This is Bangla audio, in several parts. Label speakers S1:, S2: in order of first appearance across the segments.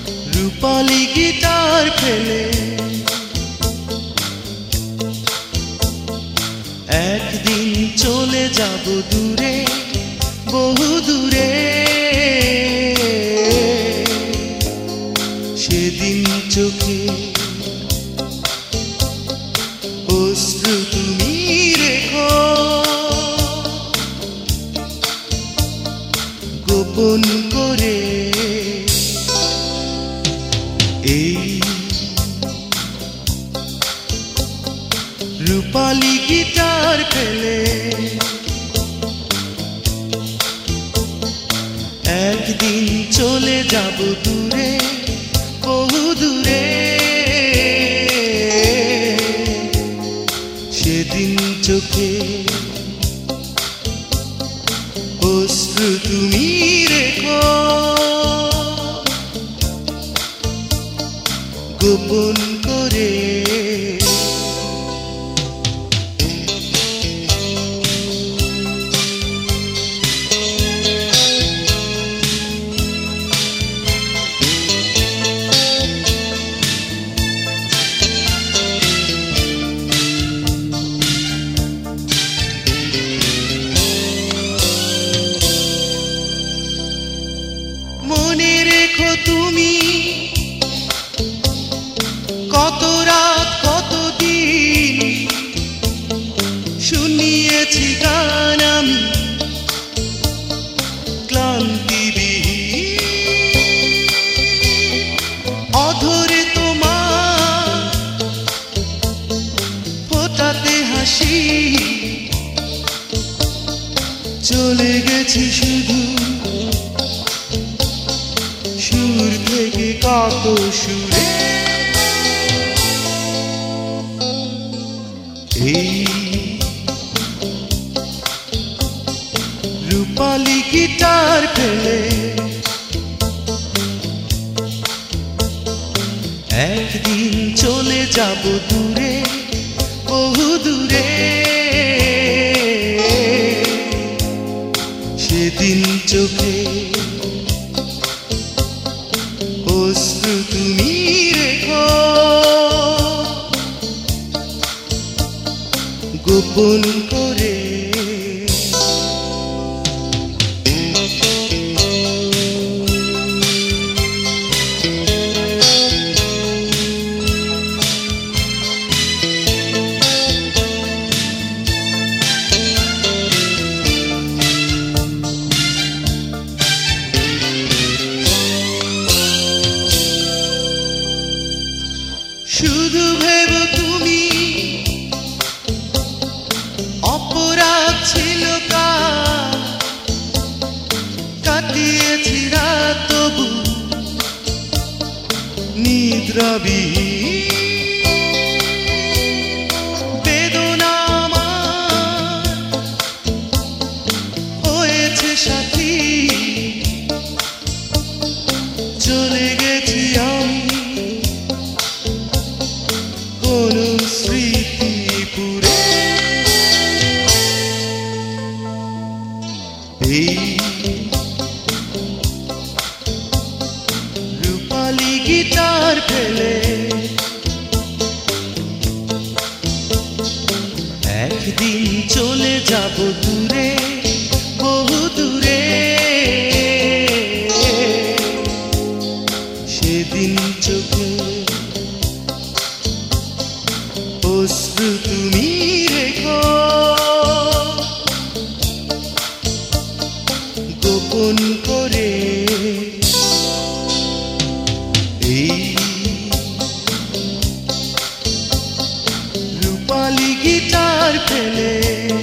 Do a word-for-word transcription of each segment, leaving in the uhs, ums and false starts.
S1: রূপালী গিটার ফেলে একদিন চলে যাব দূরে, বহু দূরে। সেদিন চোখে অশ্রু তুমি রেখো, গোপন করে। এই রূপালী গিটার ফেলে একদিন চলে যাব দূরে, বহু দূরে। সেদিন চোখে অশ্রু তুমি রেখো, গোপন করে। মনে রেখো তুমি কত রাত কত দিন শুনিয়েছি গান আমি ক্লান্তিবিহীন। অধরে তোমার ফোটাতে হাসি, চলে গেছি শুধু সুর থেকে কত সুরে। এই রূপালী গিটার ফেলে একদিন চলে যাব দূরে, বহু দূরে। সেদিন চোখে অশ্রু তুমি রেখো, গোপন করে। শুধু ভেবো তুমি অপরাধ ছিল কার, কাটিয়েছি রাত তবু নিদ্রাবিহীন। বেদনা আমার হয়েছে সাথী, চলে গেছি আমি কোন স্মৃতিপুরে। এই রূপালী গিটার ফেলে একদিন চলে যাব দূরে, বহু দূরে। সেদিন চোখে অশ্রু তুমি রেখো, গোপন করে। এই রূপালী গিটার ফেলে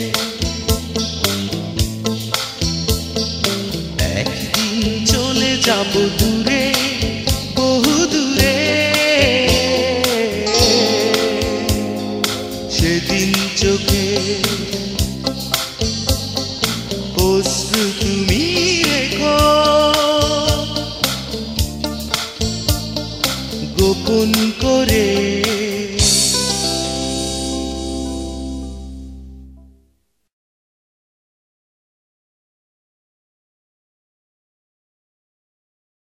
S1: একদিন চলে যাব দূরে, বহু দূরে। সেদিন চোখে অশ্রু তুমি রেখো, গোপন